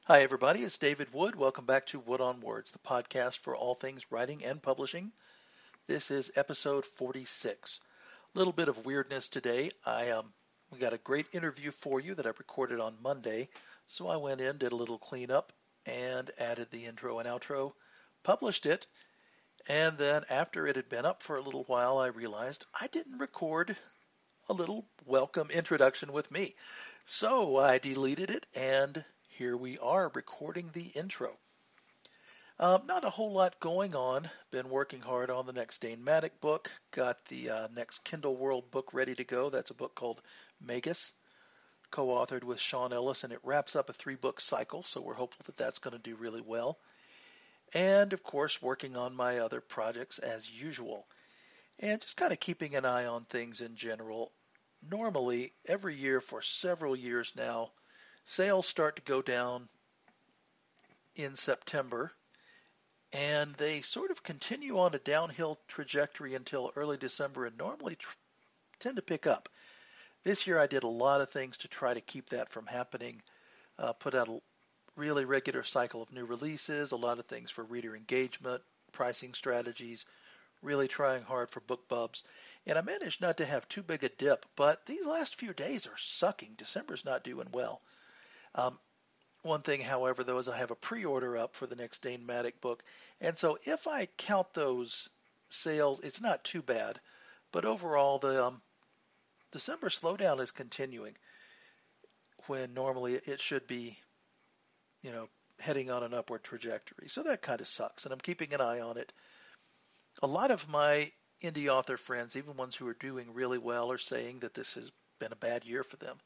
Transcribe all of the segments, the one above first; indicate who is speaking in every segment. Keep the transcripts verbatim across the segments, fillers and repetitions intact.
Speaker 1: Hi, everybody. It's David Wood. Welcome back to Wood on Words, the podcast for all things writing and publishing. This is episode forty-six. A little bit of weirdness today. I um, we got a great interview for you that I recorded on Monday, so I went in, did a little cleanup, and added the intro and outro, published it, and then after it had been up for a little while, I realized I didn't record a little welcome introduction with me. So I deleted it, and here we are recording the intro. Um, not a whole lot going on. Been working hard on the next Dane Maddock book. Got the uh, next Kindle World book ready to go. That's a book called Magus, co-authored with Sean Ellis, and it wraps up a three-book cycle, so we're hopeful that that's going to do really well. And, of course, working on my other projects as usual. And just kind of keeping an eye on things in general. Normally, every year for several years now, sales start to go down in September, and they sort of continue on a downhill trajectory until early December and normally tr- tend to pick up. This year I did a lot of things to try to keep that from happening. Uh, put out a really regular cycle of new releases, a lot of things for reader engagement, pricing strategies, really trying hard for BookBubs. And I managed not to have too big a dip, but these last few days are sucking. December's not doing well. Um, one thing, however, though, is I have a pre-order up for the next Dane Maddock book. And so if I count those sales, it's not too bad. But overall, the um, December slowdown is continuing when normally it should be, you know, heading on an upward trajectory. So that kind of sucks, and I'm keeping an eye on it. A lot of my indie author friends, even ones who are doing really well, are saying that this has been a bad year for them.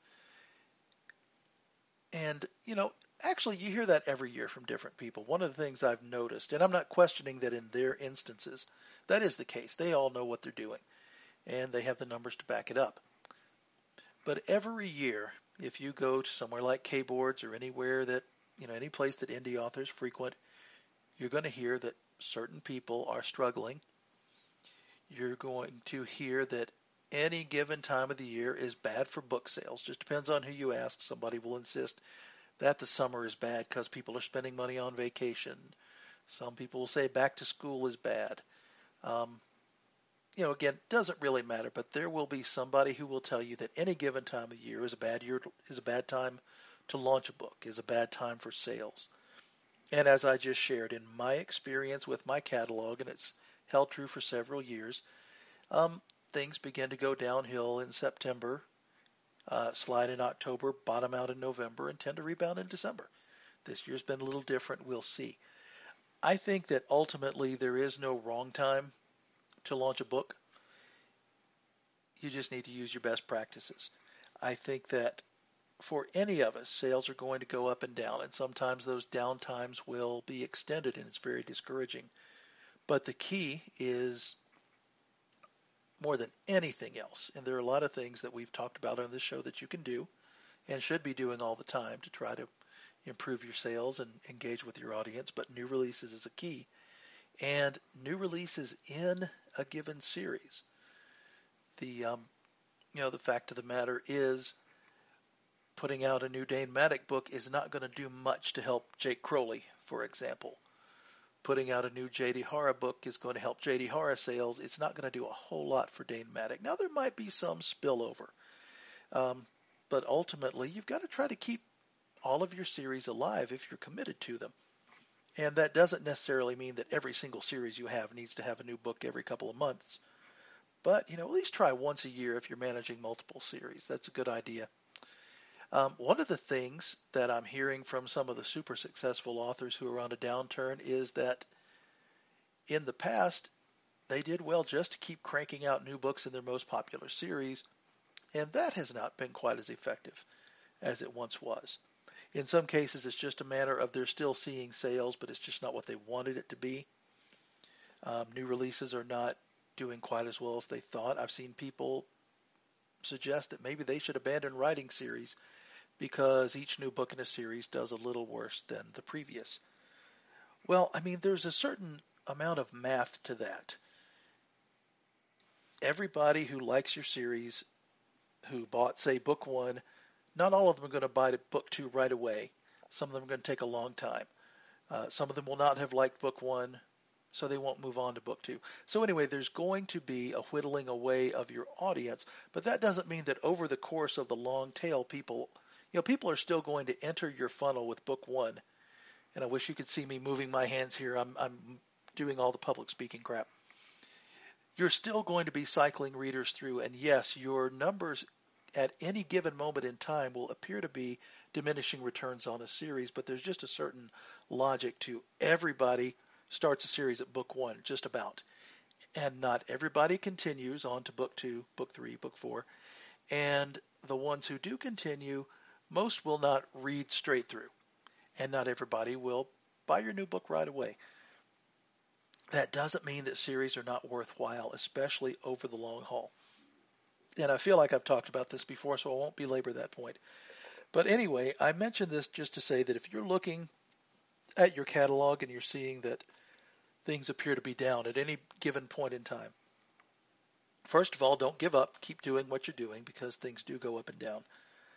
Speaker 1: And, you know, actually you hear that every year from different people. One of the things I've noticed, and I'm not questioning that in their instances, that is the case. They all know what they're doing, and they have the numbers to back it up. But every year, if you go to somewhere like K-Boards or anywhere that, you know, any place that indie authors frequent, you're going to hear that certain people are struggling. You're going to hear that any given time of the year is bad for book sales. Just depends on who you ask. Somebody will insist that the summer is bad because people are spending money on vacation. Some people will say back to school is bad. Um, you know, again, it doesn't really matter, but there will be somebody who will tell you that any given time of year is a bad year, is a bad time to launch a book, is a bad time for sales. And as I just shared, in my experience with my catalog, and it's held true for several years, um, things begin to go downhill in September, uh, slide in October, bottom out in November, and tend to rebound in December. This year's been a little different. We'll see. I think that ultimately there is no wrong time to launch a book. You just need to use your best practices. I think that for any of us, sales are going to go up and down, and sometimes those down times will be extended, and it's very discouraging. But the key is, more than anything else, and there are a lot of things that we've talked about on this show that you can do and should be doing all the time to try to improve your sales and engage with your audience, but new releases is a key. And new releases in a given series. The um, you know, the fact of the matter is, putting out a new Dane Maddock book is not going to do much to help Jake Crowley, for example. Putting out a new J D Hara book is going to help J D Hara sales. It's not going to do a whole lot for Dane Maddock. Now, there might be some spillover, um, but ultimately, you've got to try to keep all of your series alive if you're committed to them. And that doesn't necessarily mean that every single series you have needs to have a new book every couple of months. But, you know, at least try once a year if you're managing multiple series. That's a good idea. Um, one of the things that I'm hearing from some of the super successful authors who are on a downturn is that in the past, they did well just to keep cranking out new books in their most popular series, and that has not been quite as effective as it once was. In some cases, it's just a matter of they're still seeing sales, but it's just not what they wanted it to be. Um, new releases are not doing quite as well as they thought. I've seen people suggest that maybe they should abandon writing series because each new book in a series does a little worse than the previous. Well, I mean, there's a certain amount of math to that. Everybody who likes your series, who bought, say, book one, not all of them are going to buy book two right away. Some of them are going to take a long time. Uh, some of them will not have liked book one, so they won't move on to book two. So anyway, there's going to be a whittling away of your audience, but that doesn't mean that over the course of the long tail, people, you know, people are still going to enter your funnel with book one. And I wish you could see me moving my hands here. I'm, I'm doing all the public speaking crap. You're still going to be cycling readers through, and yes, your numbers at any given moment in time will appear to be diminishing returns on a series, but there's just a certain logic to everybody starts a series at book one, just about. And not everybody continues on to book two, book three, book four. And the ones who do continue, most will not read straight through. And not everybody will buy your new book right away. That doesn't mean that series are not worthwhile, especially over the long haul. And I feel like I've talked about this before, so I won't belabor that point. But anyway, I mentioned this just to say that if you're looking at your catalog and you're seeing that things appear to be down at any given point in time, first of all, don't give up. Keep doing what you're doing because things do go up and down.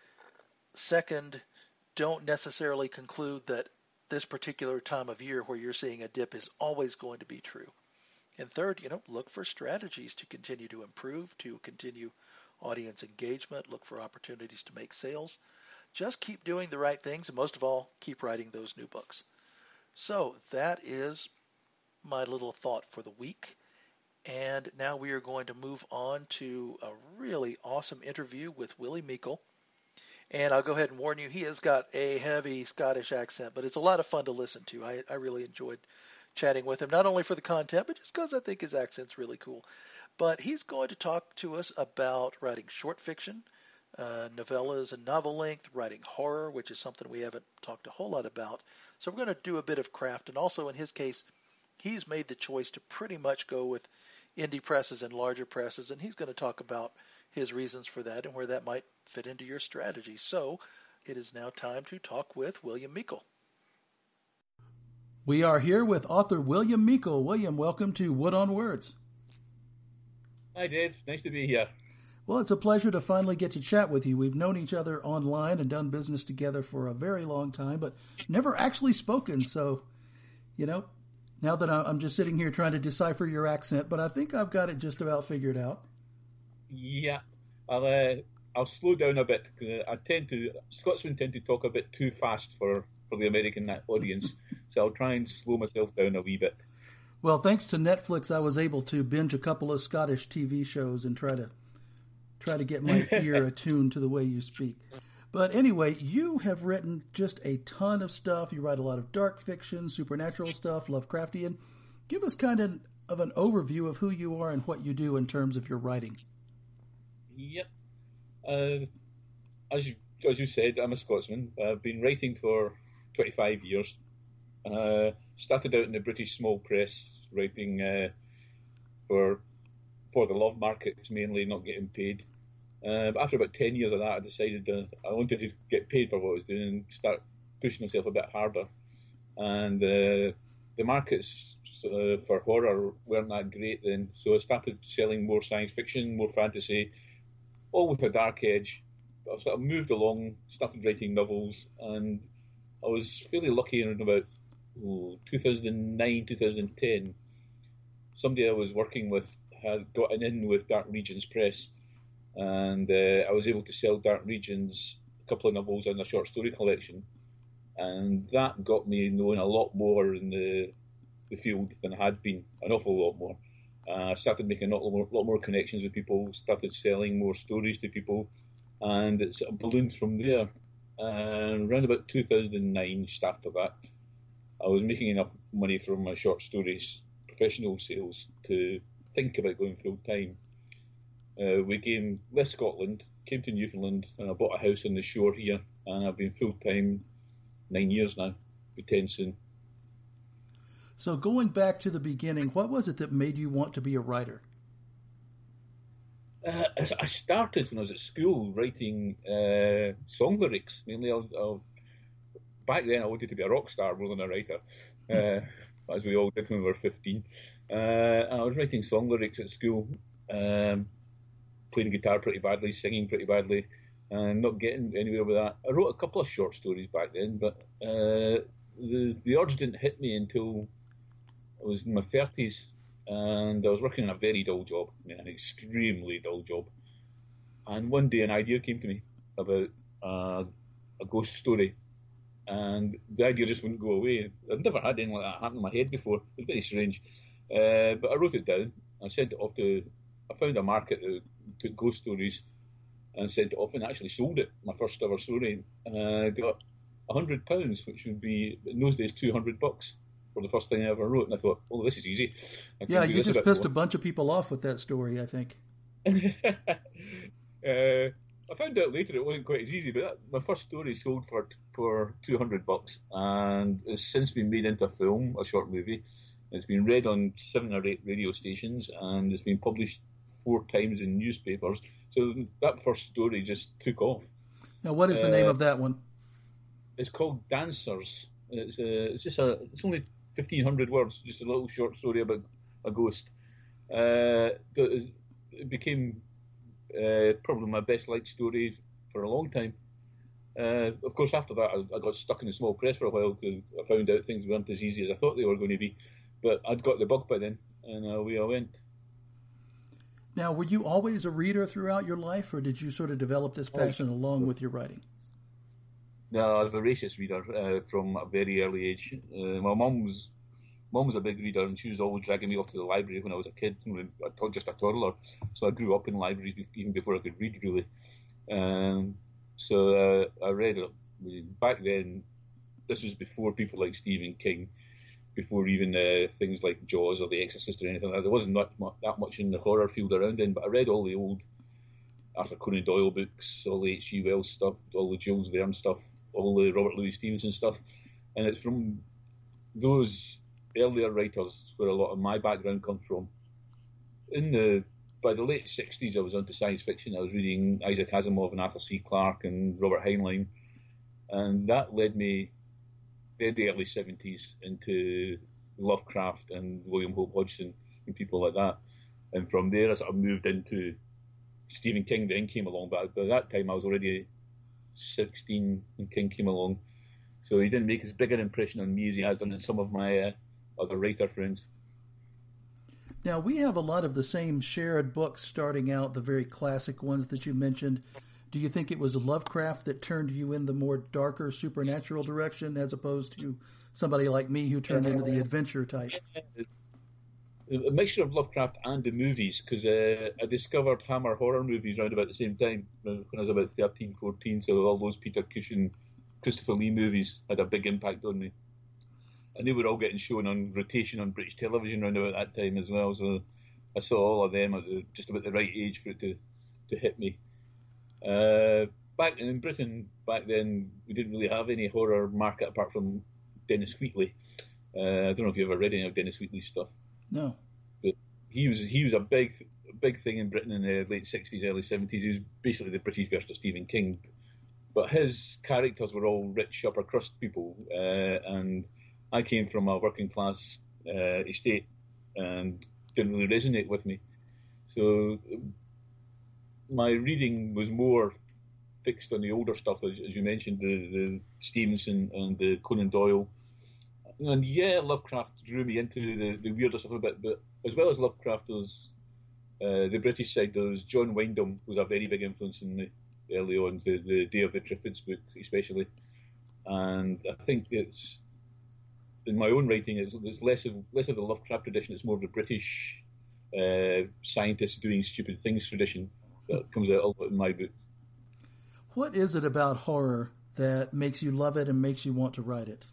Speaker 1: Second, don't necessarily conclude that this particular time of year where you're seeing a dip is always going to be true. And third, you know, look for strategies to continue to improve, to continue audience engagement, look for opportunities to make sales. Just keep doing the right things, and most of all, keep writing those new books. So that is my little thought for the week. And now we are going to move on to a really awesome interview with Willie Meikle. And I'll go ahead and warn you, he has got a heavy Scottish accent, but it's a lot of fun to listen to. I, I really enjoyed chatting with him, not only for the content, but just because I think his accent's really cool. But he's going to talk to us about writing short fiction, uh, novellas and novel length, writing horror, which is something we haven't talked a whole lot about. So we're going to do a bit of craft. And also in his case, he's made the choice to pretty much go with indie presses and larger presses, and he's going to talk about his reasons for that and where that might fit into your strategy. So it is now time to talk with William Meikle.
Speaker 2: We are here with author William Meikle. William, welcome to Wood on Words.
Speaker 3: Hi, Dave. Nice to be here.
Speaker 2: Well, it's a pleasure to finally get to chat with you. We've known each other online and done business together for a very long time, but never actually spoken. So, you know, now that I'm just sitting here trying to decipher your accent, but I think I've got it just about figured out.
Speaker 3: Yeah, I'll uh, I'll slow down a bit because I tend to Scotsmen tend to talk a bit too fast for, for the American audience, so I'll try and slow myself down a wee bit.
Speaker 2: Well, thanks to Netflix, I was able to binge a couple of Scottish T V shows and try to try to get my ear attuned to the way you speak. But anyway, you have written just a ton of stuff. You write a lot of dark fiction, supernatural stuff, Lovecraftian. Give us kind of, of an overview of who you are and what you do in terms of your writing.
Speaker 3: Yep. Uh, as you as you said, I'm a Scotsman. I've been writing for twenty-five years. Uh, started out in the British small press, writing uh, for for the love markets mainly, not getting paid. Uh, but after about ten years of that, I decided uh, I wanted to get paid for what I was doing and start pushing myself a bit harder. And uh, the markets uh, for horror weren't that great then, so I started selling more science fiction, more fantasy, all with a dark edge. I sort of moved along, started writing novels, and I was fairly lucky in about oh, two thousand nine, two thousand ten. Somebody I was working with had gotten in with Dark Regions Press, and uh, I was able to sell Dark Regions a couple of novels and a short story collection, and that got me known a lot more in the the field than I had been, an awful lot more. I uh, started making a lot more, lot more connections with people, started selling more stories to people, and it sort of ballooned from there. And around about two thousand nine, just after that, I was making enough money from my short stories, professional sales, to think about going full time. Uh, we came, left Scotland, came to Newfoundland, and I bought a house on the shore here, and I've been full time nine years now, be ten soon.
Speaker 2: So going back to the beginning, what was it that made you want to be a writer?
Speaker 3: Uh, I started when I was at school writing uh, song lyrics. Mainly, I, I, back then I wanted to be a rock star more than a writer, uh, as we all did when we were fifteen. Uh, I was writing song lyrics at school, um, playing guitar pretty badly, singing pretty badly, and not getting anywhere with that. I wrote a couple of short stories back then, but uh, the the urge didn't hit me until I was in my thirties, and I was working in a very dull job, I mean, an extremely dull job. And one day an idea came to me about uh, a ghost story, and the idea just wouldn't go away. I've never had anything like that happen in my head before. It was very strange. Uh, but I wrote it down. I sent it off to, I found a market that took ghost stories and sent it off and actually sold it, my first ever story. Uh, got one hundred pounds, which would be, in those days, two hundred bucks for the first thing I ever wrote. And I thought, oh, this is easy.
Speaker 2: Yeah, you just pissed more. a bunch of people off with that story, I think.
Speaker 3: uh, I found out later it wasn't quite as easy, but that, my first story sold for for two hundred bucks, and it's since been made into a film, a short movie. It's been read on seven or eight radio stations, and it's been published four times in newspapers. So that first story just took off.
Speaker 2: Now, what is the uh, name of that one?
Speaker 3: It's called Dancers. It's a, it's just a, it's only fifteen hundred words, just a little short story about a ghost. Uh, it became uh, probably my best liked story for a long time. Uh, of course, after that, I, I got stuck in the small press for a while because I found out things weren't as easy as I thought they were going to be. But I'd got the bug by then, and away I went.
Speaker 2: Now, were you always a reader throughout your life, or did you sort of develop this passion along with your writing?
Speaker 3: No, I was a voracious reader uh, from a very early age. Uh, my mum was, mum was a big reader, and she was always dragging me off to the library when I was a kid, when I was just a toddler. So I grew up in libraries even before I could read, really. Um, so uh, I read it. Back then, this was before people like Stephen King, before even uh, things like Jaws or The Exorcist or anything like that. There wasn't that much, that much in the horror field around then, but I read all the old Arthur Conan Doyle books, all the H G Wells stuff, all the Jules Verne stuff, all the Robert Louis Stevenson stuff. And it's from those earlier writers where a lot of my background comes from. In the By the late sixties, I was into science fiction. I was reading Isaac Asimov and Arthur C. Clarke and Robert Heinlein. And that led me in the early seventies into Lovecraft and William Hope Hodgson and people like that. And from there I sort of moved into Stephen King, then came along, but by that time I was already sixteen when King came along. So he didn't make as big an impression on me as he has done on some of my uh, other writer friends.
Speaker 2: Now, we have a lot of the same shared books starting out, the very classic ones that you mentioned. Do you think it was Lovecraft that turned you in the more darker supernatural direction as opposed to somebody like me who turned into the adventure type?
Speaker 3: A mixture of Lovecraft and the movies, because uh, I discovered Hammer horror movies around about the same time when I was about thirteen, fourteen, so all those Peter Cushing, Christopher Lee movies had a big impact on me. And they were all getting shown on rotation on British television around about that time as well, so I saw all of them at the, just about the right age for it to, to hit me. Uh, back in Britain, back then, we didn't really have any horror market apart from Dennis Wheatley. Uh, I don't know if you ever read any of Dennis Wheatley's stuff.
Speaker 2: No.
Speaker 3: But he was he was a big big thing in Britain in the late sixties, early seventies. He was basically the British version of Stephen King. But his characters were all rich upper crust people, uh, and I came from a working class uh, estate and didn't really resonate with me. So my reading was more fixed on the older stuff, as, as you mentioned, the, the Stevenson and the Conan Doyle. And yeah, Lovecraft drew me into the, the weirder stuff a bit, but as well as Lovecraft, there's uh, the British side, there's John Wyndham, who's a very big influence in the early on, the, the Day of the Triffids book especially. And I think it's, in my own writing, it's, it's less of less of the Lovecraft tradition, it's more of the British uh, scientists doing stupid things tradition that comes out a lot in my book.
Speaker 2: What is it about horror that makes you love it and makes you want to write it?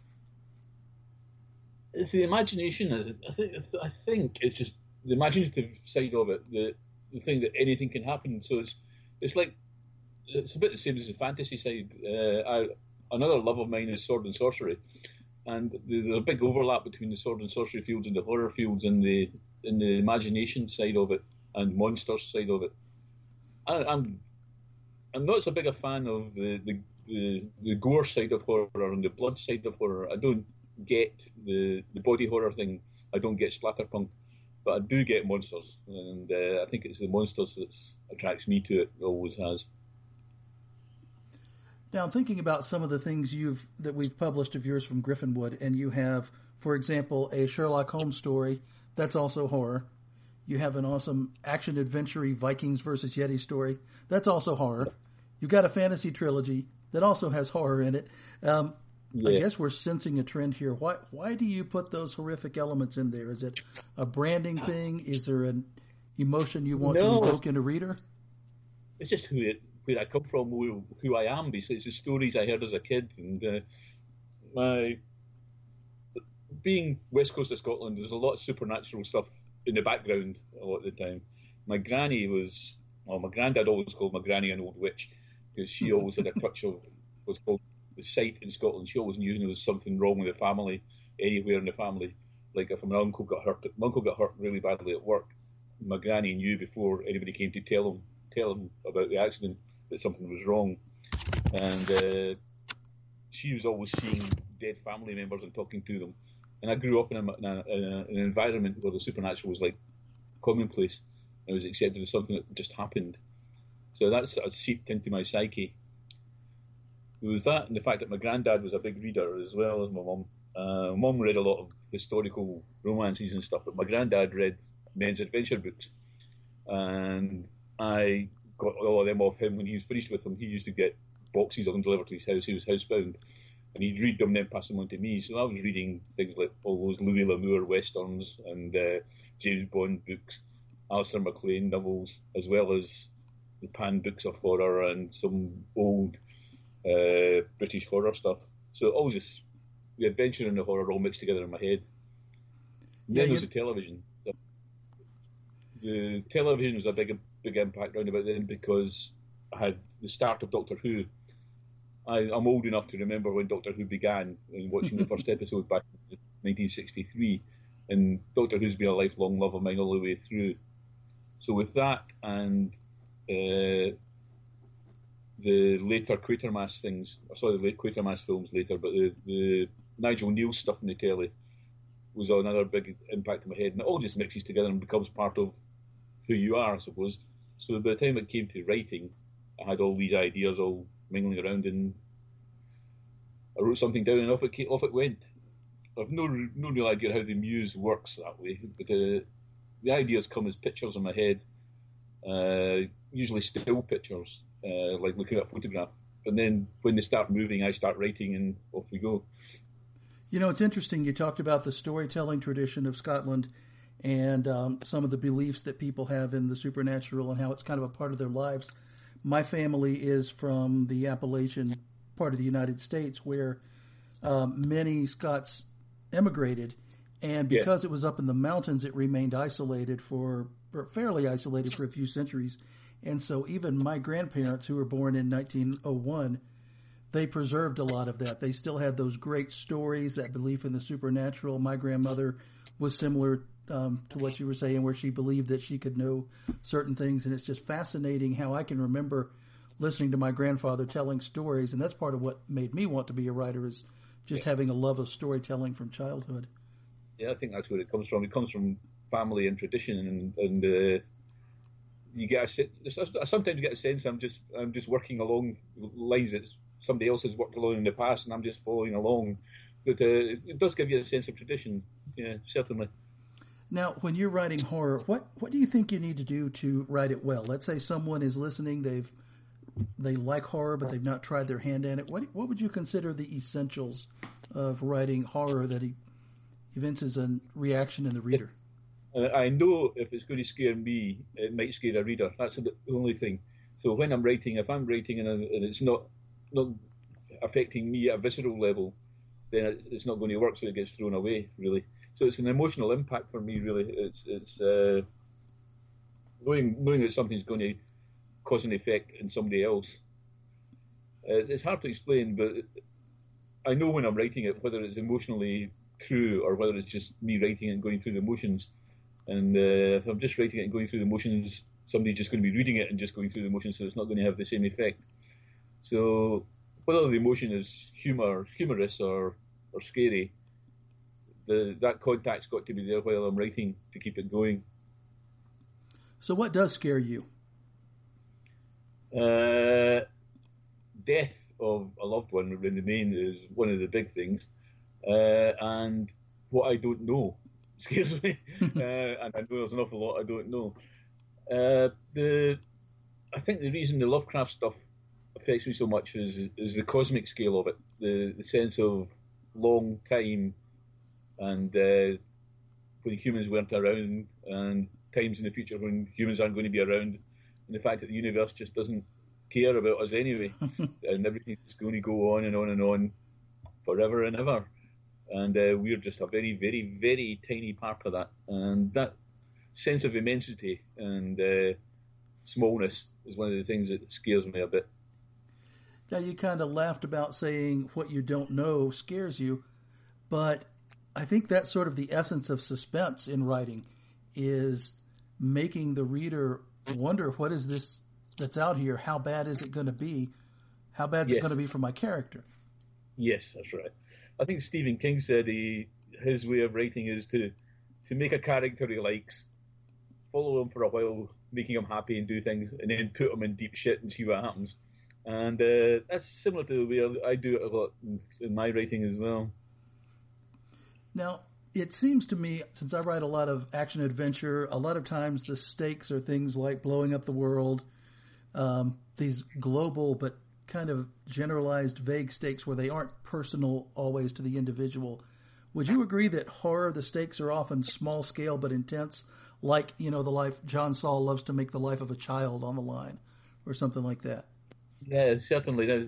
Speaker 3: It's the imagination. I think I think it's just the imaginative side of it. The the thing that anything can happen. So it's it's like it's a bit the same as the fantasy side. Uh, I, another love of mine is sword and sorcery, and there's a big overlap between the sword and sorcery fields and the horror fields, and the in the imagination side of it and monsters side of it. I, I'm I'm not so big a fan of the, the the the gore side of horror and the blood side of horror. I don't get the the body horror thing. I don't get splatterpunk, but I do get monsters, and uh, I think it's the monsters that attracts me to it. It always has.
Speaker 2: Now, I'm thinking about some of the things you've that we've published of yours from Griffinwood, and you have, for example, a Sherlock Holmes story that's also horror. You have an awesome action-adventure Vikings versus Yeti story that's also horror. You've got a fantasy trilogy that also has horror in it. Um, yeah. I guess we're sensing a trend here. Why why do you put those horrific elements in there? Is it a branding thing? Is there an emotion you want no. to evoke in a reader?
Speaker 3: It's just who it, where I come from, who, who I am. Basically, it's the stories I heard as a kid, and uh, my being West Coast of Scotland, there's a lot of supernatural stuff in the background a lot of the time. My granny was, well, my granddad always called my granny an old witch because she always had a touch of what's called the sight in Scotland. She always knew there was something wrong with the family, anywhere in the family. Like if my uncle got hurt, my uncle got hurt really badly at work, my granny knew before anybody came to tell him, tell him about the accident that something was wrong. And uh, she was always seeing dead family members and talking to them. And I grew up in, a, in, a, in a, an environment where the supernatural was like commonplace. It was accepted as something that just happened. So that sort of seeped into my psyche. It was that, and the fact that my granddad was a big reader as well as my mum. Uh, my mum read a lot of historical romances and stuff, but my granddad read men's adventure books. And I got all of them off him. When he was finished with them, he used to get boxes of them delivered to his house. He was housebound. And he'd read them and then pass them on to me. So I was reading things like all those Louis L'Amour westerns and uh, James Bond books, Alistair MacLean novels, as well as the Pan books of horror and some old uh, British horror stuff. So all just the adventure and the horror all mixed together in my head. And then yeah, there was the television. The television was a big, big impact round about then because I had the start of Doctor Who. I, I'm old enough to remember when Doctor Who began and watching the first episode back in nineteen sixty-three, and Doctor Who's been a lifelong love of mine all the way through. So with that and uh, the later Quatermass things, I saw the late Quatermass films later, but the, the Nigel Neal stuff in the telly was another big impact in my head, and it all just mixes together and becomes part of who you are, I suppose. So by the time it came to writing, I had all these ideas all mingling around, and I wrote something down, and off it came, off it went. I've no no real idea how the muse works that way, but uh, the ideas come as pictures in my head, uh, usually still pictures, uh, like looking at a photograph. And then when they start moving, I start writing, and off we go.
Speaker 2: You know, it's interesting. You talked about the storytelling tradition of Scotland and um, some of the beliefs that people have in the supernatural and how it's kind of a part of their lives. My family is from the Appalachian part of the United States where um, many Scots emigrated, and because yeah. it was up in the mountains, it remained isolated for, or fairly isolated for a few centuries. And so even my grandparents, who were born in nineteen oh one, they preserved a lot of that. They still had those great stories, that belief in the supernatural. My grandmother was similar Um, to what you were saying, where she believed that she could know certain things. And it's just fascinating how I can remember listening to my grandfather telling stories. And that's part of what made me want to be a writer, is just yeah. having a love of storytelling from childhood.
Speaker 3: Yeah, I think that's where it comes from. It comes from family and tradition. And, and uh, you get a, I sometimes get a sense I'm just, I'm just working along lines that somebody else has worked along in the past, and I'm just following along. But uh, it does give you a sense of tradition. Yeah, certainly.
Speaker 2: Now, when you're writing horror, what, what do you think you need to do to write it well? Let's say someone is listening, they've they like horror, but they've not tried their hand at it. What what would you consider the essentials of writing horror that evinces a reaction in the reader?
Speaker 3: I know if it's going to scare me, it might scare a reader. That's the only thing. So when I'm writing, if I'm writing and it's not not affecting me at a visceral level, then it's not going to work, so it gets thrown away, really. So it's an emotional impact for me, really. It's it's uh, knowing knowing that something's going to cause an effect in somebody else. Uh, it's hard to explain, but I know when I'm writing it whether it's emotionally true or whether it's just me writing it and going through the motions. And uh, if I'm just writing it and going through the motions, somebody's just going to be reading it and just going through the motions, so it's not going to have the same effect. So whether the emotion is humor, humorous or or scary, The, that contact's got to be there while I'm writing to keep it going.
Speaker 2: So what does scare you?
Speaker 3: Uh, death of a loved one in the main is one of the big things, uh, and what I don't know scares me, uh, and I know there's an awful lot I don't know. Uh, the I think the reason the Lovecraft stuff affects me so much is is the cosmic scale of it, the the sense of long time, and uh, when humans weren't around, and times in the future when humans aren't going to be around, and the fact that the universe just doesn't care about us anyway, and everything's going to go on and on and on forever and ever, and uh, we're just a very, very, very tiny part of that, and that sense of immensity and uh, smallness is one of the things that scares me a bit.
Speaker 2: Now, you kind of laughed about saying what you don't know scares you, but I think that's sort of the essence of suspense in writing, is making the reader wonder, what is this that's out here? How bad is it going to be? How bad is
Speaker 3: yes.
Speaker 2: it going to be for my character?
Speaker 3: Yes, that's right. I think Stephen King said he, his way of writing is to, to make a character he likes, follow him for a while, making him happy and do things, and then put him in deep shit and see what happens. And uh, that's similar to the way I do it a lot in, in my writing as well.
Speaker 2: Now, it seems to me, since I write a lot of action adventure, a lot of times the stakes are things like blowing up the world, um, these global but kind of generalized, vague stakes where they aren't personal always to the individual. Would you agree that horror, the stakes are often small scale but intense, like, you know, the life, John Saul loves to make the life of a child on the line, or something like that?
Speaker 3: Yeah, certainly. There's,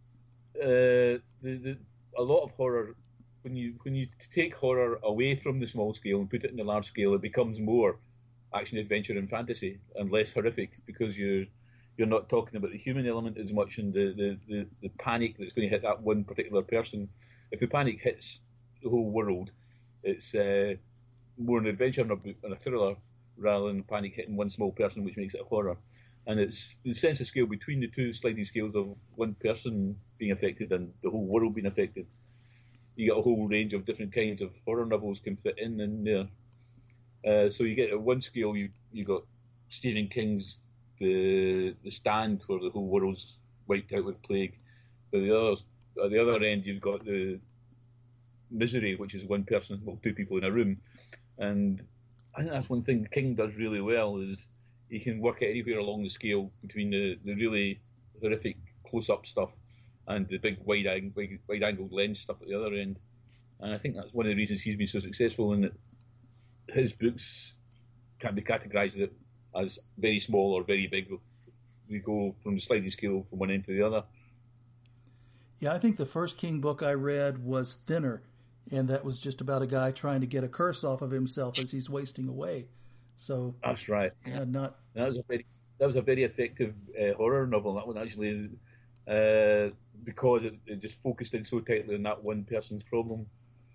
Speaker 3: uh, the, the, a lot of horror, when you when you take horror away from the small scale and put it in the large scale, it becomes more action, adventure, and fantasy, and less horrific, because you're you're not talking about the human element as much, and the, the, the, the panic that's going to hit that one particular person. If the panic hits the whole world, it's uh, more an adventure and a, and a thriller rather than panic hitting one small person, which makes it a horror. And it's the sense of scale between the two sliding scales of one person being affected and the whole world being affected. You get a whole range of different kinds of horror novels can fit in in there. Uh, so you get at one scale, you you got Stephen King's The The Stand, where the whole world's wiped out with plague. At the other at the other end, you've got the Misery, which is one person, well, two people in a room. And I think that's one thing King does really well, is he can work it anywhere along the scale between the, the really horrific close-up stuff and the big wide, wide, wide-angled lens stuff at the other end. And I think that's one of the reasons he's been so successful, in that his books can be categorised as very small or very big. We go from the sliding scale from one end to the other.
Speaker 2: Yeah, I think the first King book I read was Thinner, and that was just about a guy trying to get a curse off of himself as he's wasting away. So
Speaker 3: that's right.
Speaker 2: Yeah, not
Speaker 3: that was a very that was a very effective uh, horror novel. That one actually, uh, because it, it just focused in so tightly on that one person's problem.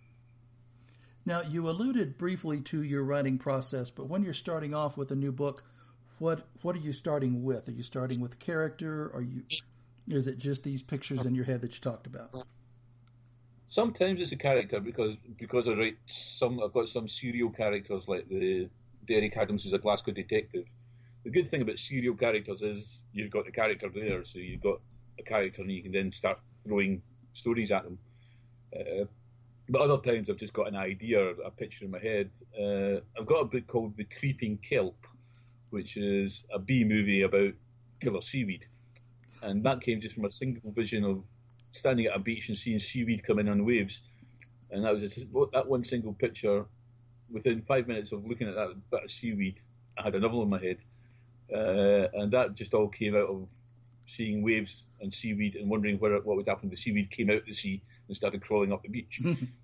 Speaker 2: Now, you alluded briefly to your writing process, but when you're starting off with a new book, what what are you starting with? Are you starting with character? Are you or is it just these pictures in your head that you talked about?
Speaker 3: Sometimes it's a character, because because I write some. I've got some serial characters like the Derek Adams is a Glasgow detective. The good thing about serial characters is you've got the character there, so you've got a character and you can then start throwing stories at them. Uh, but other times I've just got an idea, a picture in my head. Uh, I've got a book called The Creeping Kelp, which is a B movie about killer seaweed, and that came just from a single vision of standing at a beach and seeing seaweed come in on waves, and that was just, that one single picture. Within five minutes of looking at that bit of seaweed, I had a novel in my head, uh, and that just all came out of seeing waves and seaweed and wondering where, what would happen if the seaweed came out of the sea and started crawling up the beach.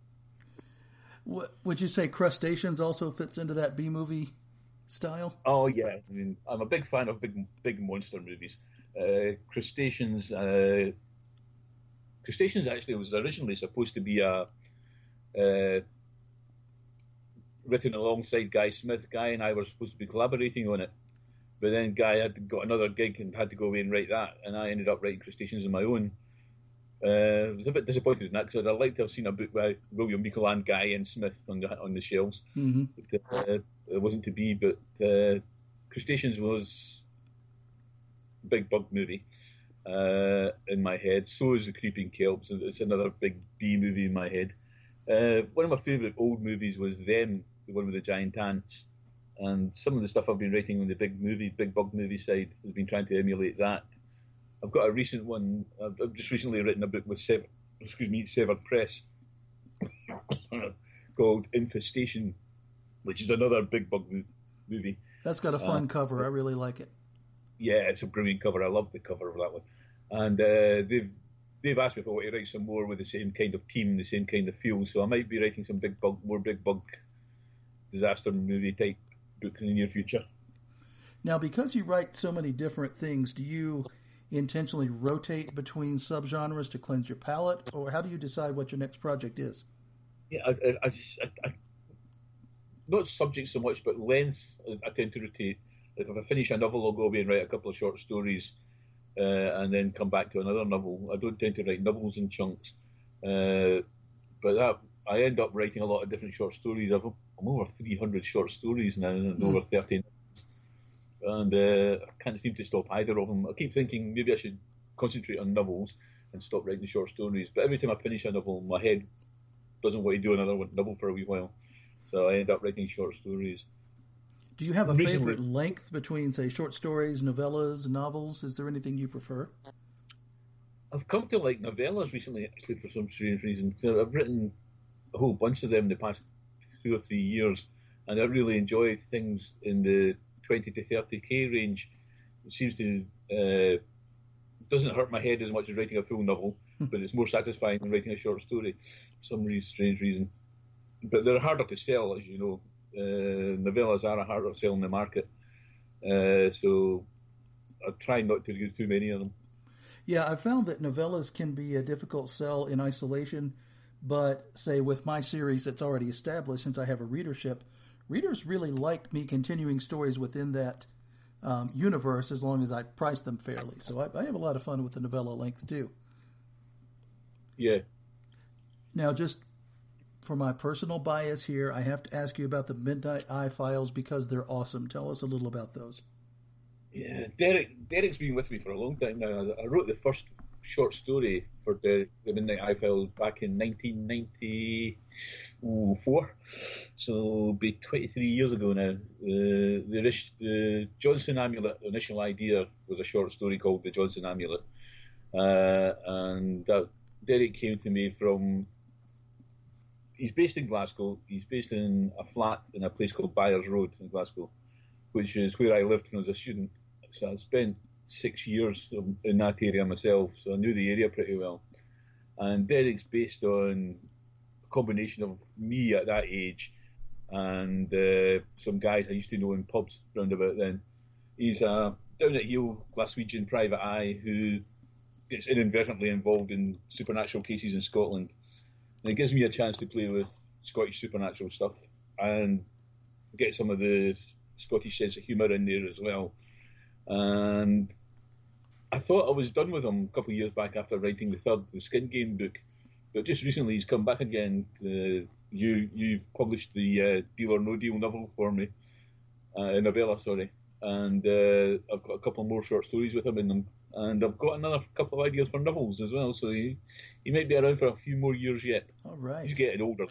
Speaker 2: Would you say Crustaceans also fits into that B-movie style?
Speaker 3: Oh yeah, I mean, I'm a big fan of big big monster movies. Uh, Crustaceans, uh, Crustaceans actually was originally supposed to be a uh, written alongside Guy Smith. Guy and I were supposed to be collaborating on it, but then Guy had got another gig and had to go away and write that, and I ended up writing Crustaceans on my own. Uh, I was a bit disappointed in that, because I'd like to have seen a book by William Meikle and Guy and Smith on the on the shelves.
Speaker 2: Mm-hmm.
Speaker 3: But, uh, it wasn't to be, but uh, Crustaceans was a big bug movie. uh, in my head. So is The Creeping Kelps. It's another big B movie in my head. Uh, one of my favourite old movies was Them, the one with the giant ants. And some of the stuff I've been writing on the big movie, big bug movie side has been trying to emulate that. I've got a recent one. I've, I've just recently written a book with Sever, excuse me, Severed Press called Infestation, which is another big bug movie.
Speaker 2: That's got a fun
Speaker 3: uh,
Speaker 2: cover. I really like it.
Speaker 3: Yeah, it's a brilliant cover. I love the cover of that one. And uh, they've they've asked me if I want to write some more with the same kind of team, the same kind of feel. So I might be writing some big bug, more big bug disaster movie type books in the near future.
Speaker 2: Now, because you write so many different things, do you intentionally rotate between subgenres to cleanse your palate, or how do you decide what your next project is?
Speaker 3: Yeah, I, I, I, I not subject so much, but length. I tend to rotate. Like if I finish a novel, I'll go away and write a couple of short stories, uh, and then come back to another novel. I don't tend to write novels in chunks, uh, but that I end up writing a lot of different short stories. I've, I'm over three hundred short stories now, and mm. over thirty. And uh, I can't seem to stop either of them. I keep thinking maybe I should concentrate on novels and stop writing short stories. But every time I finish a novel, my head doesn't want to do another one, novel for a wee while. So I end up writing short stories.
Speaker 2: Do you have a
Speaker 3: Recently,
Speaker 2: favorite length between, say, short stories, novellas, novels? Is there anything you prefer?
Speaker 3: I've come to like novellas recently, actually, for some strange reason. So I've written a whole bunch of them in the past two or three years, and I really enjoy things in the twenty to thirty K range. It seems to uh, doesn't hurt my head as much as writing a full novel, but it's more satisfying than writing a short story for some really strange reason. But they're harder to sell, as you know. Uh, novellas are a harder to sell in the market, uh, so I try not to use too many of them.
Speaker 2: Yeah, I've found that novellas can be a difficult sell in isolation, but say with my series that's already established, since I have a readership, readers really like me continuing stories within that um, universe as long as I price them fairly. So I, I have a lot of fun with the novella length too.
Speaker 3: Yeah.
Speaker 2: Now, just for my personal bias here, I have to ask you about the Midnight Eye Files because they're awesome. Tell us a little about those.
Speaker 3: Yeah, Derek. Derek's been with me for a long time now. I wrote the first short story for the, the Midnight Eye Files back in nineteen ninety-four, so it'll be twenty-three years ago now. Uh, the, the Johnson Amulet initial idea was a short story called The Johnson Amulet, uh, and that, Derek came to me from. He's based in Glasgow. He's based in a flat in a place called Byers Road in Glasgow, which is where I lived when I was a student. So I spent six years in that area myself, so I knew the area pretty well. And Derek's based on a combination of me at that age and uh, some guys I used to know in pubs round about then. He's a down-at-heel Glaswegian private eye who gets inadvertently involved in supernatural cases in Scotland. And it gives me a chance to play with Scottish supernatural stuff and get some of the Scottish sense of humour in there as well. And I thought I was done with him a couple of years back after writing the third, the Skin Game book. But just recently he's come back again. Uh, you you published the uh, Deal or No Deal novel for me, uh, novella, sorry. And uh, I've got a couple more short stories with him in them. And I've got another couple of ideas for novels as well, so he, he might be around for a few more years yet.
Speaker 2: All right.
Speaker 3: He's getting older.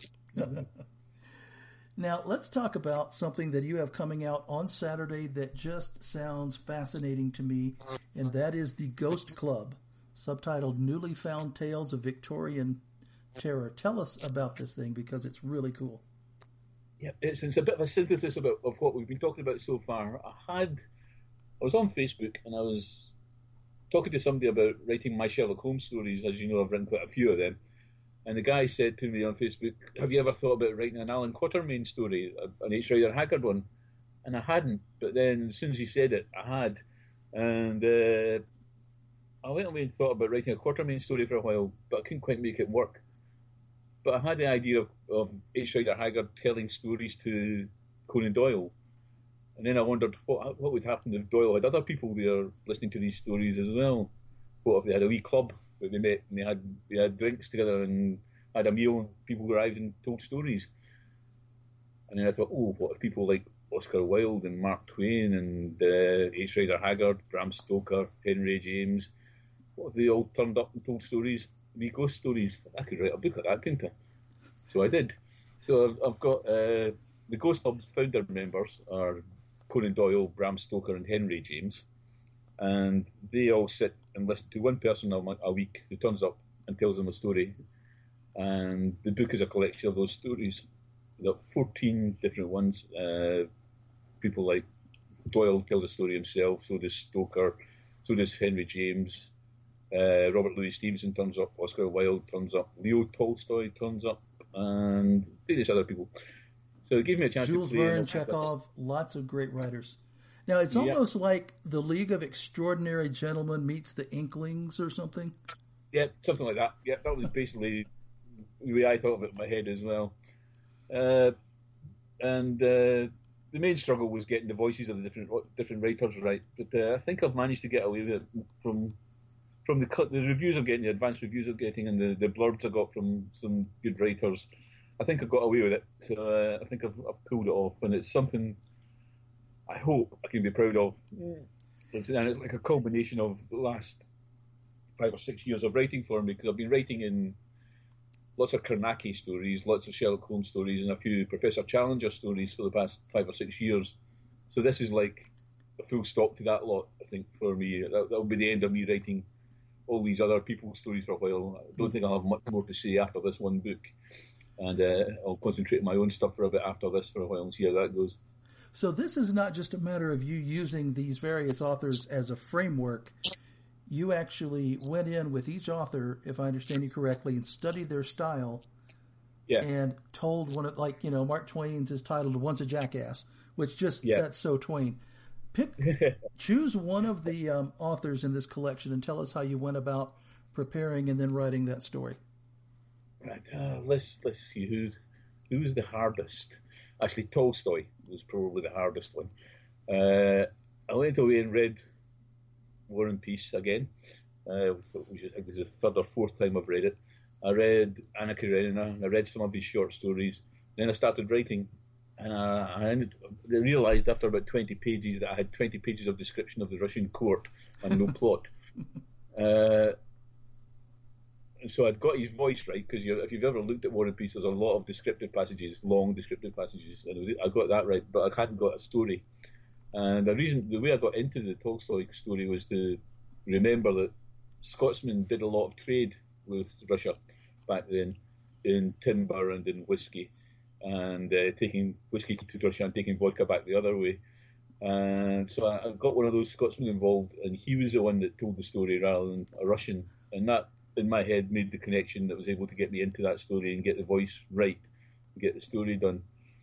Speaker 2: Now, let's talk about something that you have coming out on Saturday that just sounds fascinating to me, and that is the Ghost Club, subtitled Newly Found Tales of Victorian Terror. Tell us about this thing, because it's really cool.
Speaker 3: Yeah, it's, it's a bit of a synthesis about, of what we've been talking about so far. I had, I was on Facebook, and I was talking to somebody about writing my Sherlock Holmes stories. As you know, I've written quite a few of them. And the guy said to me on Facebook, have you ever thought about writing an Alan Quatermain story, an H. Rider Haggard one? And I hadn't, but then as soon as he said it, I had. And uh, I went away and thought about writing a Quatermain story for a while, but I couldn't quite make it work. But I had the idea of, of H. Rider Haggard telling stories to Conan Doyle. And then I wondered what what would happen if Doyle had other people there listening to these stories as well. What if they had a wee club where they met and they had they had drinks together and had a meal and people arrived and told stories? And then I thought, oh, what if people like Oscar Wilde and Mark Twain and uh, H. Rider Haggard, Bram Stoker, Henry James, what have they all turned up and told stories? The ghost stories. I could write a book of that, couldn't I? So I did. So I've, I've got uh, the Ghost Pub's founder members are Conan Doyle, Bram Stoker, and Henry James, and they all sit and listen to one person a, a week who turns up and tells them a story. And the book is a collection of those stories. There are fourteen different ones. Uh, people like Doyle tells a story himself, so does Stoker, so does Henry James. Uh, Robert Louis Stevenson turns up, Oscar Wilde turns up, Leo Tolstoy turns up, and various other people. So it gave me a chance
Speaker 2: Jules
Speaker 3: to play.
Speaker 2: Verne, Chekhov, lots of great writers. Now, it's almost yeah. like the League of Extraordinary Gentlemen meets the Inklings or something.
Speaker 3: Yeah, something like that. Yeah, that was basically the way I thought of it in my head as well. Uh, and uh, the main struggle was getting the voices of the different different writers right. But uh, I think I've managed to get away with it from from the the reviews I'm getting, the advanced reviews I'm getting, and the, the blurbs I got from some good writers. I think I got away with it. So uh, I think I've, I've pulled it off, and it's something I hope I can be proud of. Mm. It's, and it's like a combination of the last five or six years of writing for me, because I've been writing in lots of Carnacki stories, lots of Sherlock Holmes stories, and a few Professor Challenger stories for the past five or six years. So this is like a full stop to that lot, I think, for me. That will be the end of me writing all these other people's stories for a while. I don't think I'll have much more to say after this one book. And uh, I'll concentrate on my own stuff for a bit after this for a while and see how that goes.
Speaker 2: So this is not just a matter of you using these various authors as a framework. You actually went in with each author, if I understand you correctly, and studied their style.
Speaker 3: Yeah.
Speaker 2: And told one of, like, you know, Mark Twain's is titled Once a Jackass, which just, yeah. that's so Twain. Pick, choose one of the um, authors in this collection and tell us how you went about preparing and then writing that story.
Speaker 3: Right, uh, let's let's see who's who's the hardest. Actually, Tolstoy was probably the hardest one. Uh, I went away and read War and Peace again, uh, which I think was the third or fourth time I've read it. I read Anna Karenina, and I read some of his short stories. Then I started writing, and I, I, ended, I realised after about twenty pages that I had twenty pages of description of the Russian court and no plot. Uh, And so I'd got his voice right, because if you've ever looked at War and Peace, there's a lot of descriptive passages, long descriptive passages, and it was, I got that right, but I hadn't got a story. And the reason, the way I got into the Tolstoy story was to remember that Scotsmen did a lot of trade with Russia back then, in timber and in whiskey, and uh, taking whiskey to Russia and taking vodka back the other way. And so I, I got one of those Scotsmen involved, and he was the one that told the story rather than a Russian, and that, in my head, made the connection that was able to get me into that story and get the voice right and get the story done.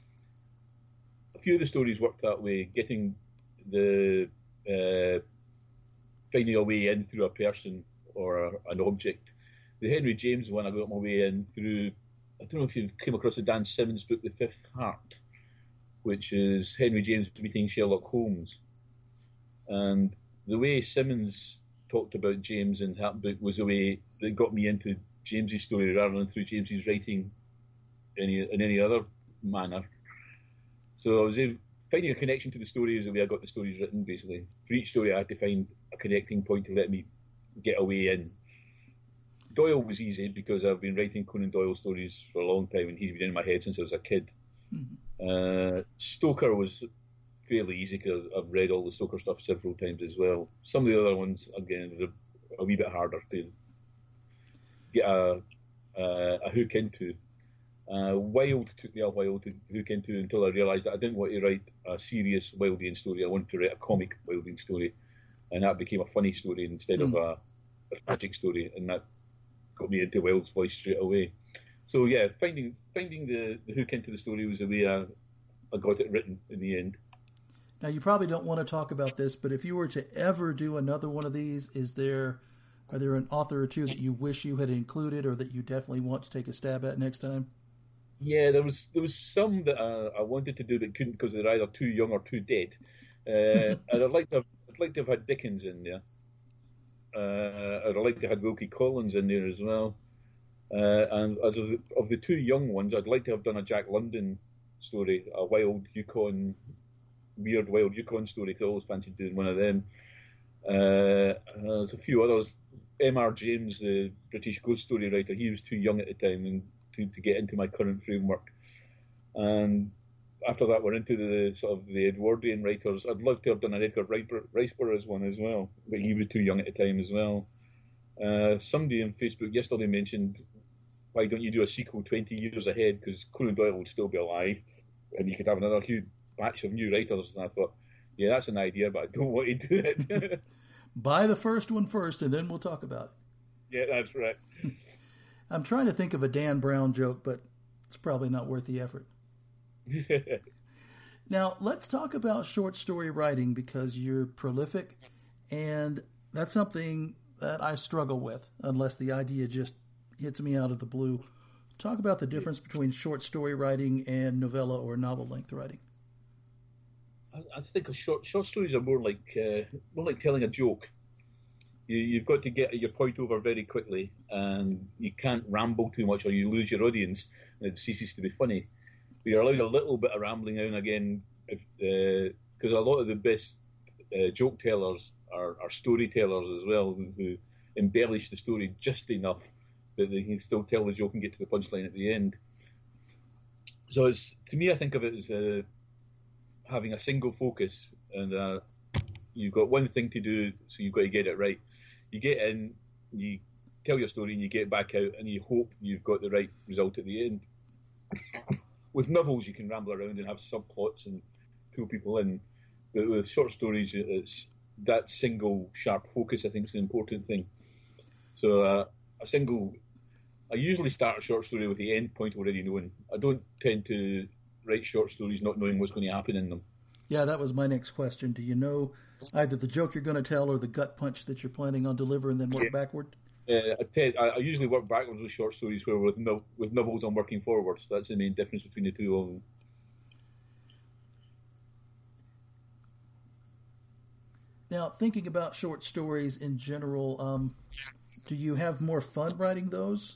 Speaker 3: A few of the stories worked that way, getting the uh, finding a way in through a person or a, an object. The Henry James one, I got my way in through, I don't know if you came across the Dan Simmons book, The Fifth Heart, which is Henry James meeting Sherlock Holmes. And the way Simmons talked about James in that book was the way that got me into James's story rather than through James's writing any, in any other manner. So I was able, finding a connection to the story is the way I got the stories written, basically. For each story I had to find a connecting point to let me get a way in. Doyle was easy because I've been writing Conan Doyle stories for a long time and he's been in my head since I was a kid. Mm-hmm. Uh, Stoker was fairly easy because I've read all the Stoker stuff several times as well. Some of the other ones, again, are a wee bit harder to get a, a, a hook into. Uh, Wilde took me a while to hook into until I realised that I didn't want to write a serious Wildean story. I wanted to write a comic Wildean story, and that became a funny story instead mm. of a, a tragic story, and that got me into Wilde's voice straight away. So yeah, finding finding the, the hook into the story was the way I, I got it written in the end.
Speaker 2: Now, you probably don't want to talk about this, but if you were to ever do another one of these, is there are there an author or two that you wish you had included or that you definitely want to take a stab at next time?
Speaker 3: Yeah, there was there was some that I, I wanted to do but couldn't because they're either too young or too dead. Uh, and I'd like to have, I'd like to have had Dickens in there. Uh, I'd like to have had Wilkie Collins in there as well. Uh, and as of the, of the two young ones, I'd like to have done a Jack London story, a wild Yukon, weird wild Yukon story. I always fancied doing one of them. Uh, there's a few others. M R James, the British ghost story writer, he was too young at the time and to, to get into my current framework. And after that, we're into the sort of the Edwardian writers. I'd love to have done an Edgar Riceburgh's one as well, but he was too young at the time as well. Uh, somebody on Facebook yesterday mentioned, why don't you do a sequel twenty years ahead, because Conan Doyle would still be alive and you could have another huge batch of new writers. And I thought, yeah, that's an idea, but I don't want to do it.
Speaker 2: Buy the first one first and then we'll talk about it.
Speaker 3: Yeah, that's right.
Speaker 2: I'm trying to think of a Dan Brown joke, but it's probably not worth the effort. Now, let's talk about short story writing, because you're prolific, and that's something that I struggle with unless the idea just hits me out of the blue. Talk about the difference between short story writing and novella or novel-length writing.
Speaker 3: I, I think a short short stories are more like uh, more like telling a joke. You, you've got to get your point over very quickly, and you can't ramble too much, or you lose your audience, and it ceases to be funny. But you're allowed a little bit of rambling now and again, because uh, a lot of the best uh, joke tellers are, are storytellers as well, who, who embellish the story just enough that they can still tell the joke and get to the punchline at the end. So it's, to me, I think of it as uh, having a single focus, and uh, you've got one thing to do, so you've got to get it right. You get in, you tell your story, and you get back out, and you hope you've got the right result at the end. With novels, you can ramble around and have subplots and pull people in. But with short stories, it's that single sharp focus, I think, is the important thing. So uh, a single... I usually start a short story with the end point already known. I don't tend to write short stories not knowing what's going to happen in them.
Speaker 2: Yeah, that was my next question. Do you know either the joke you're going to tell or the gut punch that you're planning on delivering, then work yeah. backward?
Speaker 3: Uh, I, tend, I, I usually work backwards with short stories, where with, no, with novels I'm working forwards. That's the main difference between the two of them.
Speaker 2: Now, thinking about short stories in general, um, do you have more fun writing those?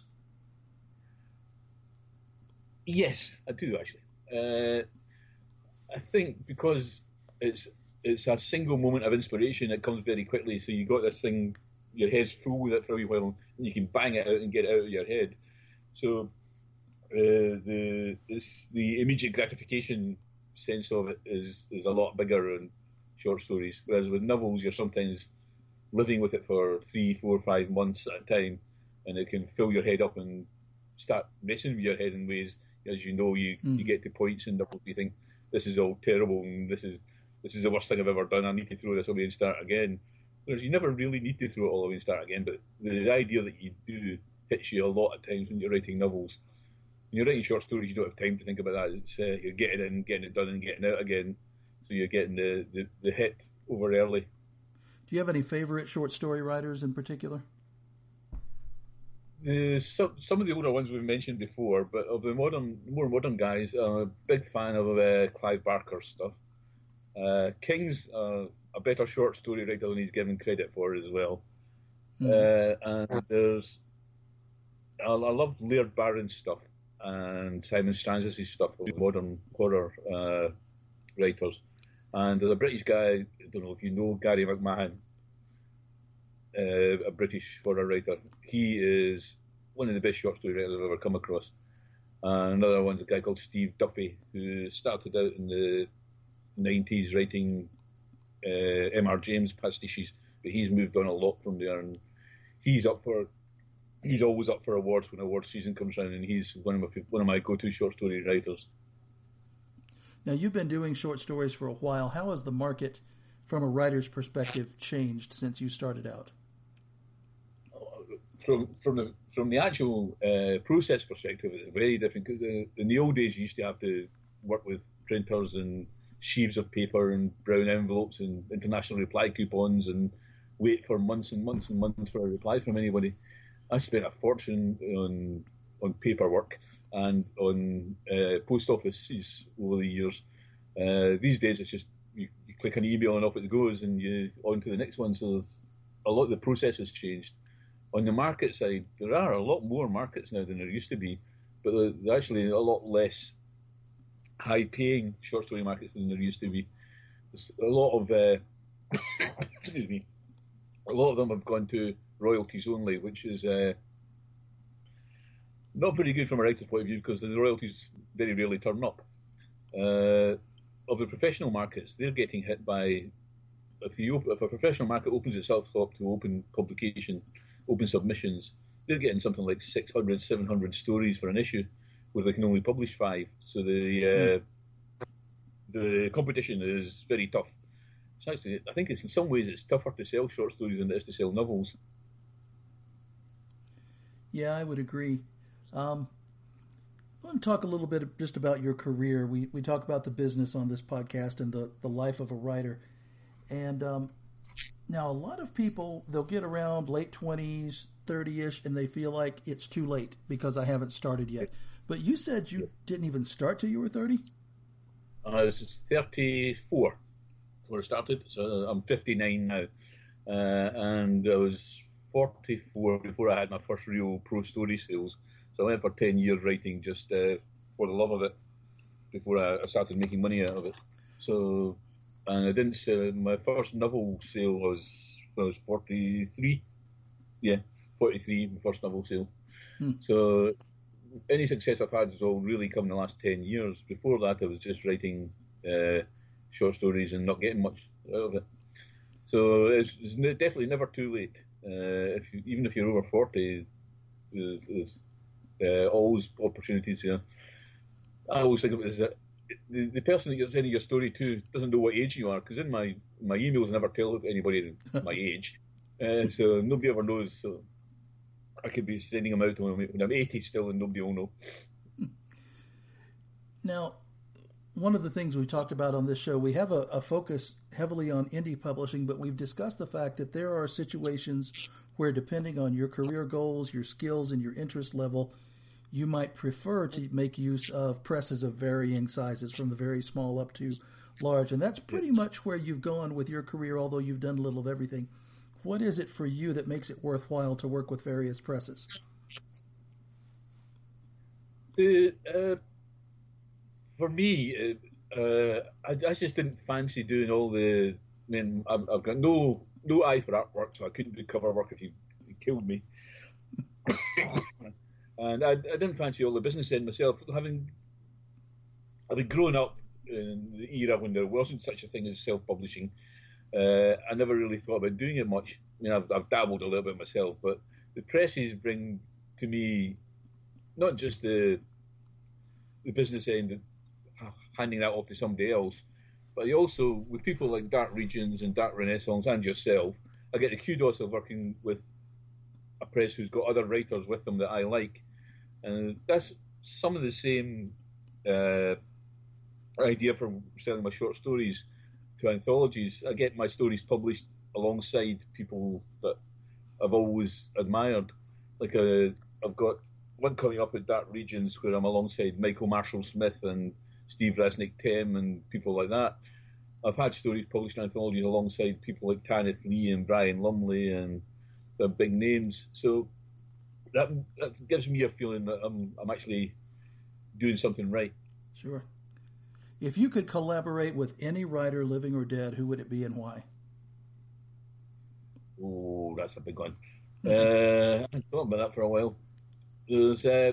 Speaker 3: Yes, I do actually. Uh, I think because it's it's a single moment of inspiration that comes very quickly, so you got this thing, your head's full with it for a wee while, and you can bang it out and get it out of your head. So uh, the it's, the immediate gratification sense of it is is a lot bigger in short stories, whereas with novels you're sometimes living with it for three, four, five months at a time, and it can fill your head up and start messing with your head in ways. As you know, you, mm. you get to points in novels you think, this is all terrible and this is this is the worst thing I've ever done, I need to throw this away and start again. Whereas you never really need to throw it all away and start again, but the idea that you do hits you a lot of times when you're writing novels. When you're writing short stories, you don't have time to think about that. It's, uh, you're getting in, getting it done and getting out again, so you're getting the, the, the hit over early.
Speaker 2: Do you have any favourite short story writers in particular?
Speaker 3: Uh, some, some of the older ones we've mentioned before, but of the modern, more modern guys, I'm a big fan of uh, Clive Barker's stuff. Uh, King's uh, a better short story writer than he's given credit for as well. Mm. Uh, and there's, I, I love Laird Barron's stuff and Simon Stranzis' stuff, modern horror uh, writers. And there's a British guy, I don't know if you know Gary McMahon, Uh, a British horror writer. He is one of the best short story writers I've ever come across. Uh, another one's a guy called Steve Duffy, who started out in the nineties writing uh, M R James pastiches, but he's moved on a lot from there, and he's up for he's always up for awards when award season comes around, and he's one of my one of my go-to short story writers.
Speaker 2: Now, you've been doing short stories for a while. How has the market, from a writer's perspective, changed since you started out?
Speaker 3: From from the from the actual uh, process perspective, it's very different. Because uh, in the old days, you used to have to work with printers and sheaves of paper and brown envelopes and international reply coupons and wait for months and months and months for a reply from anybody. I spent a fortune on on paperwork and on uh, post offices over the years. Uh, these days, it's just you, you click an email and off it goes, and you on to the next one. So a lot of the process has changed. On the market side, there are a lot more markets now than there used to be, but there's actually a lot less high-paying short story markets than there used to be. There's a lot of, uh, excuse me, a lot of them have gone to royalties only, which is uh, not very good from a writer's point of view because the royalties very rarely turn up. Uh, of the professional markets, they're getting hit by, if, the, if a professional market opens itself up to open publication, open submissions, they're getting something like six hundred, seven hundred stories for an issue, where they can only publish five. So the uh, mm. the competition is very tough. It's actually, I think it's in some ways it's tougher to sell short stories than it is to sell novels.
Speaker 2: Yeah, I would agree. Um, I want to talk a little bit just about your career. We we talk about the business on this podcast and the, the life of a writer. And um, now a lot of people, they'll get around late twenties, thirty-ish, and they feel like it's too late because I haven't started yet. But you said you didn't even start till you were thirty?
Speaker 3: Uh, I was thirty-four when I started, so I'm fifty-nine now. Uh, and I was forty-four before I had my first real pro story sales. So I went for ten years writing just uh, for the love of it before I, I started making money out of it. So, and I didn't sell, my first novel sale was when I was forty-three. Yeah, forty-three, my first novel sale. Hmm. So any success I've had has all really come in the last ten years. Before that, I was just writing uh, short stories and not getting much out of it. So it's, it's definitely never too late. Uh, if you, even if you're over forty, there's, there's uh, always opportunities here. I always think of it as that the, the person that you're sending your story to doesn't know what age you are, because in my, my emails I never tell anybody my age, uh, so nobody ever knows. So I could be sending them out when I'm eighty still, and nobody will know.
Speaker 2: Now, one of the things we talked about on this show, we have a, a focus heavily on indie publishing, but we've discussed the fact that there are situations where, depending on your career goals, your skills, and your interest level, you might prefer to make use of presses of varying sizes, from the very small up to large. And that's pretty much where you've gone with your career, although you've done a little of everything. What is it for you that makes it worthwhile to work with various presses?
Speaker 3: Uh, uh, for me, uh, uh, I, I just didn't fancy doing all the. I mean, I've, I've got no no eye for artwork, so I couldn't do cover work if you, you killed me. And I, I didn't fancy all the business end myself. Having having grown up in the era when there wasn't such a thing as self-publishing, uh, I never really thought about doing it much. I mean, I've, I've dabbled a little bit myself, but the presses bring to me not just the the business end, handing that off to somebody else, but also with people like Dark Regions and Dark Renaissance and yourself, I get the kudos of working with a press who's got other writers with them that I like. And that's some of the same uh, idea for selling my short stories to anthologies. I get my stories published alongside people that I've always admired. Like uh, I've got one coming up at Dark Regions where I'm alongside Michael Marshall Smith and Steve Resnick-Tem and people like that. I've had stories published in anthologies alongside people like Tanith Lee and Brian Lumley and the big names. So that, that gives me a feeling that I'm, I'm actually doing something right.
Speaker 2: Sure. If you could collaborate with any writer, living or dead, who would it be and why?
Speaker 3: Oh, that's a big one. uh, I've thought about that for a while. There's uh,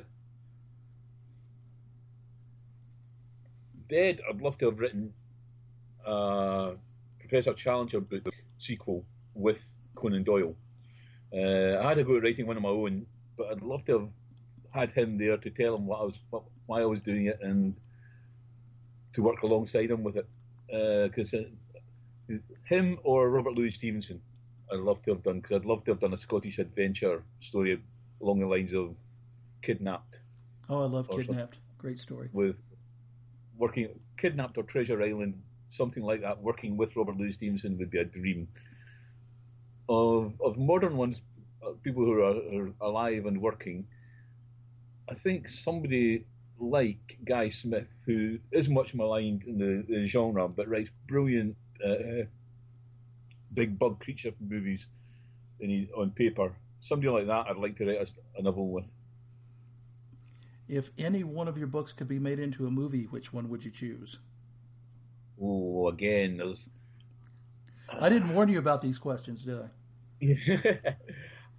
Speaker 3: Dead, I'd love to have written a Professor Challenger book sequel with Conan Doyle. Uh, I had to go at writing one of my own, but I'd love to have had him there to tell him what I was, what, why I was doing it, and to work alongside him with it. Because uh, uh, him or Robert Louis Stevenson, I'd love to have done, because I'd love to have done a Scottish adventure story along the lines of Kidnapped.
Speaker 2: Oh, I love Kidnapped. Great story.
Speaker 3: With working Kidnapped or Treasure Island, something like that. Working with Robert Louis Stevenson would be a dream. Of of modern ones, uh, people who are, are alive and working, I think somebody like Guy Smith, who is much maligned in the, the genre, but writes brilliant uh, big bug creature movies in his, on paper. Somebody like that I'd like to write a, a novel with.
Speaker 2: If any one of your books could be made into a movie, which one would you choose?
Speaker 3: Oh, again, there's...
Speaker 2: I didn't warn you about these questions, did I?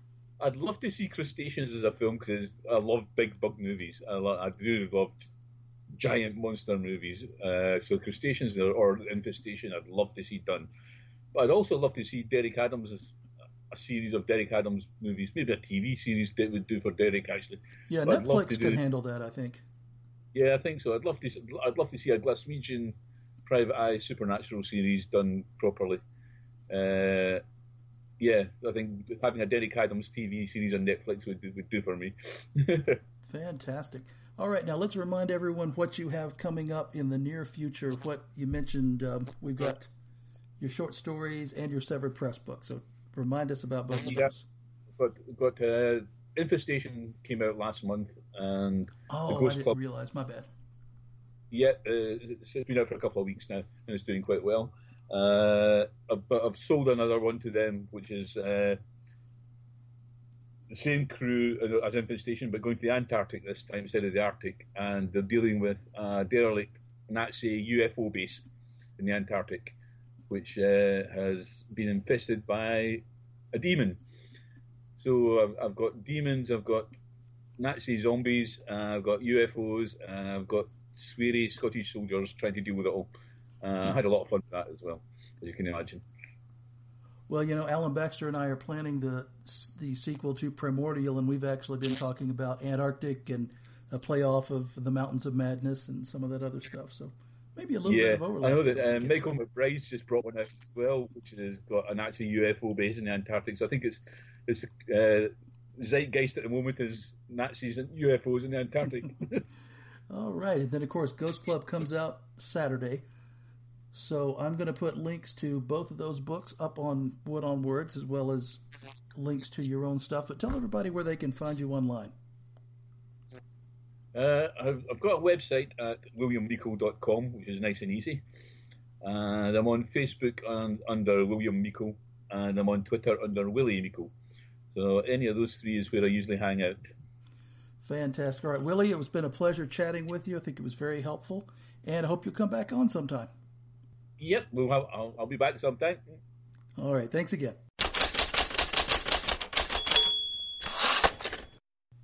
Speaker 3: I'd love to see Crustaceans as a film because I love big bug movies. I, lo- I do love giant monster movies. Uh, so Crustaceans or, or Infestation, I'd love to see done. But I'd also love to see Derek Adams as a series of Derek Adams movies, maybe a T V series that would do for Derek actually.
Speaker 2: Yeah,
Speaker 3: but
Speaker 2: Netflix
Speaker 3: could
Speaker 2: do, handle that, I think.
Speaker 3: Yeah, I think so. I'd love to. I'd love to see a Glaswegian Private Eye supernatural series done properly. Uh, yeah, I think having a Derek Adams T V series on Netflix would do, would do for me.
Speaker 2: Fantastic. All right, now let's remind everyone what you have coming up in the near future. What you mentioned, um, we've got your short stories and your Severed Press book. So remind us about both of
Speaker 3: yeah.
Speaker 2: those.
Speaker 3: Got got uh, Infestation came out last month, and
Speaker 2: oh,
Speaker 3: the Ghost
Speaker 2: I didn't
Speaker 3: Club.
Speaker 2: realize. My bad.
Speaker 3: Yeah, uh, it's been out for a couple of weeks now, and it's doing quite well. Uh, but I've sold another one to them, which is uh, the same crew as Infestation, but going to the Antarctic this time instead of the Arctic, and they're dealing with a derelict Nazi U F O base in the Antarctic, which uh, has been infested by a demon. So I've, I've got demons, I've got Nazi zombies, uh, I've got U F Os, and I've got sweary Scottish soldiers trying to deal with it all. Uh, I had a lot of fun with that as well, as you can imagine.
Speaker 2: Well, you know, Alan Baxter and I are planning the the sequel to Primordial, and we've actually been talking about Antarctic and a playoff of the Mountains of Madness and some of that other stuff. So maybe a little
Speaker 3: yeah,
Speaker 2: bit of overlap.
Speaker 3: I know that um, Michael McBride's just brought one out as well, which has got an actual U F O base in the Antarctic. So I think it's it's uh, zeitgeist at the moment is Nazis and U F Os in the Antarctic.
Speaker 2: All right, and then of course Ghost Club comes out Saturday. So I'm going to put links to both of those books up on Wood on Words, as well as links to your own stuff. But tell everybody where they can find you online.
Speaker 3: Uh, I've, I've got a website at william meikle dot com, which is nice and easy. And I'm on Facebook and, under William Meikle, and I'm on Twitter under Willie Meikle. So any of those three is where I usually hang out.
Speaker 2: Fantastic. All right, Willie, it was been a pleasure chatting with you. I think it was very helpful, and I hope you'll come back on sometime.
Speaker 3: Yep, we'll have, I'll, I'll be back sometime.
Speaker 2: All right, thanks again.